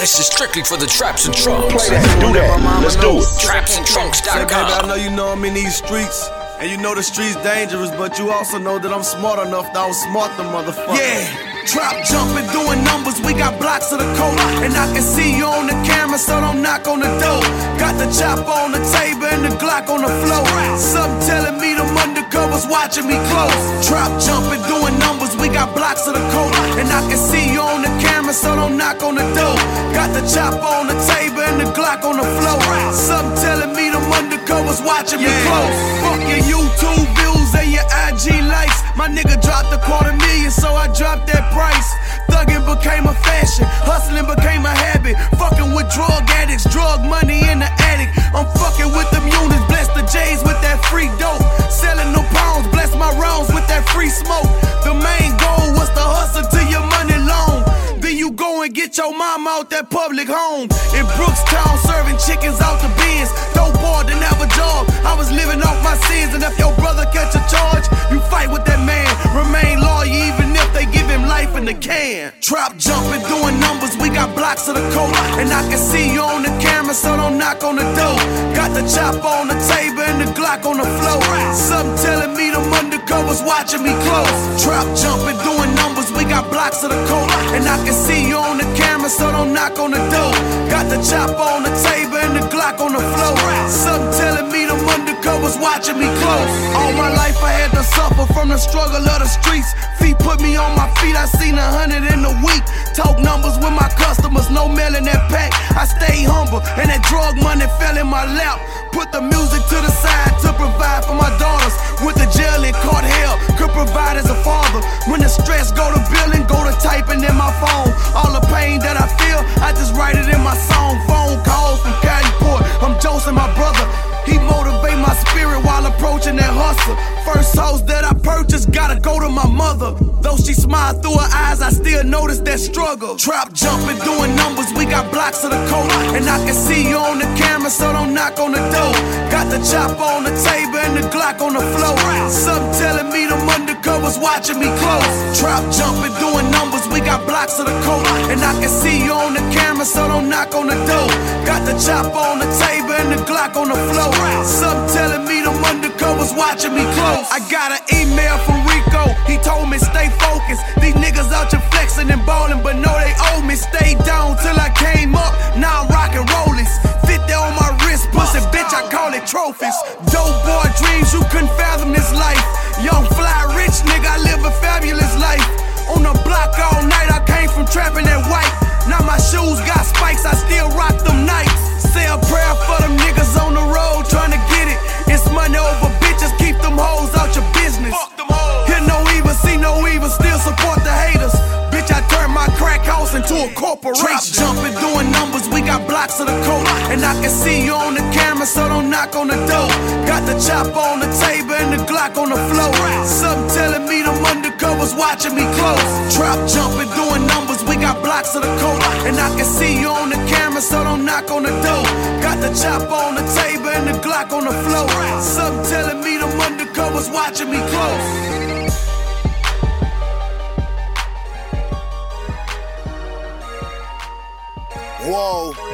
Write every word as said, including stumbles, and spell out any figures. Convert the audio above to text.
This is strictly for the Traps and Trunks. Play that, do that, let's do it. traps and trunks dot com. Say, baby, I know you know I'm in these streets, and you know the streets dangerous, but you also know that I'm smart enough that I'll smart the motherfucker. Yeah, trap jumping, doing numbers, we got blocks of the coat, and I can see you on the camera, so don't knock on the door. Got the chopper on the table and the Glock on the floor. Something telling me them undercovers watching me close. Trap jumping, doing numbers, we got blocks of the coat, and I can see you on the camera, so don't knock on the door. Got the chopper on the table and the Glock on the floor. Something telling me them undercovers watching me close. Fuck your YouTube views and your I G likes. My nigga dropped a quarter million, so I dropped that price. Thugging became a fashion, hustling became a habit. Fucking with drug addicts, drug money in the attic. I'm fucking with them units, bless the J's with that free dope. Selling no pounds, bless my rounds with that free smoke. The main goal was to hustle till your money long. Then you go and get your mom out that public home. In Brookstown, serving chickens out the bins. Dope boy didn't have a job, I was living off my sins. And if your brother catch a charge, you fight with that man. Remain loyal even if they give him life in the can. Trap jumping, doing numbers, we got blocks of the coat, and I can see you on the camera, so don't knock on the door. Got the chopper on the table and the Glock on the floor. Something telling me them undercovers watching me close. Trap jumping, doing numbers, we got blocks of the coat, and I can see you on the camera, so don't knock on the door. Got the chopper on the table and the Glock on the floor. Something telling me them undercovers watching me close. All my life I had to suffer from the struggle of the streets. Feet put me on my feet, I seen a hundred in a week. Talk numbers with my customers, no mail in that pack. I stay humble, and that drug money fell in my lap. Put the music to the side to provide for my daughters. Went to jail and caught hell, could provide as a father. When the stress go to billing, go to typing in my phone. All the pain that I feel, I just write it in my song. Phone calls from California, I'm Joseph, my brother. He motivate my spirit while approaching that hustle. First house that I purchased, gotta go to my mother. Though she smiled through her eyes, I still notice that struggle. Trap jumping, doing numbers, we got blocks of the coat, and I can see you on the camera, so don't knock on the door. Got the chopper on the table and the Glock on the floor. Something telling me them undercovers watching me close. Trap jumping, doing numbers, we got blocks of the coat, and I can see you on the camera, so don't knock on the door. Got the chopper on the table and the Glock on the floor. Something telling me them undercovers watching me close. I got an email from Rico, he told me stay focused. These niggas out here flexing and ballin', but know they owe me. Stayed down till I came up, now I'm rockin' rollies. fifty on my wrist, pussy bitch, I call it trophies. Dope boy dreams, you couldn't fathom this life. Young fly rich nigga, I live a fabulous life. On the block all night, I came from trapping that white. Now my shoes got spikes, I still rock them nights. Say a prayer for them niggas on the road trying to get it. It's money over bitches, keep them hoes out your business. Hear no evil, see no evil, still support the haters. Bitch, I turned my crack house into a corporation. Trap jumping, doing numbers, we got blocks of the coat, and I can see you on the camera, so don't knock on the door. Got the chopper on the table and the Glock on the floor. Something telling me them undercovers watching me close. Trap jumping, doing numbers, we got blocks of the coat, and I can see you on the camera, so don't knock on the door. Got the chopper on the table and the Glock on the floor. Something telling me them undercovers watching me close. Whoa.